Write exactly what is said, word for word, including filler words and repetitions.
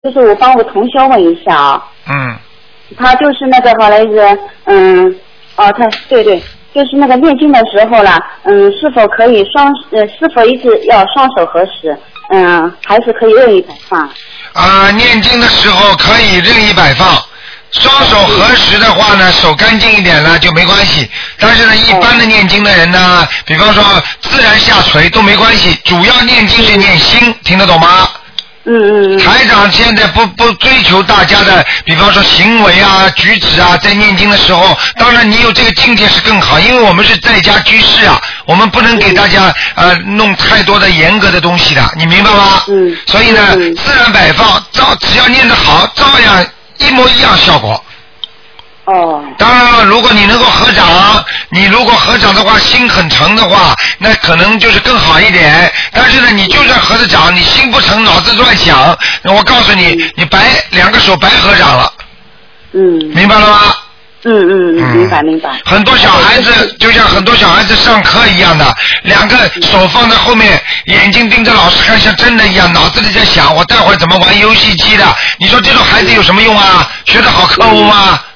就是我帮我同学问一下啊。 嗯。 他就是那个好像是嗯哦他对对，就是那个念经的时候啦，嗯，是否可以双呃是否一直要双手合十，嗯，还是可以任意摆放？ 啊、呃，念经的时候可以任意摆放。双手合十的话呢，手干净一点呢就没关系。但是呢，一般的念经的人呢，比方说自然下垂都没关系，主要念经是念心，听得懂吗？ 嗯嗯嗯。 台长现在不不追求大家的，比方说行为啊、举止啊，在念经的时候，当然你有这个境界是更好，因为我们是在家居士啊，我们不能给大家呃弄太多的严格的东西的，你明白吗？ 嗯。 所以呢， 嗯、 自然摆放，照只要念得好，照样一模一样效果。 哦。 当然了，如果你能够合掌，你如果合掌的话，心很诚的话，那可能就是更好一点。但是呢，你就算合着掌，你心不诚，脑子乱想，那我告诉你，你白两个手白合掌了。 嗯。 明白了吗？ 嗯嗯嗯，明白明白。 很多小孩子就像很多小孩子上课一样的，两个手放在后面，眼睛盯着老师看，像真的一样，脑子里在想我待会儿怎么玩游戏机的。你说这种孩子有什么用啊？学得好科目吗？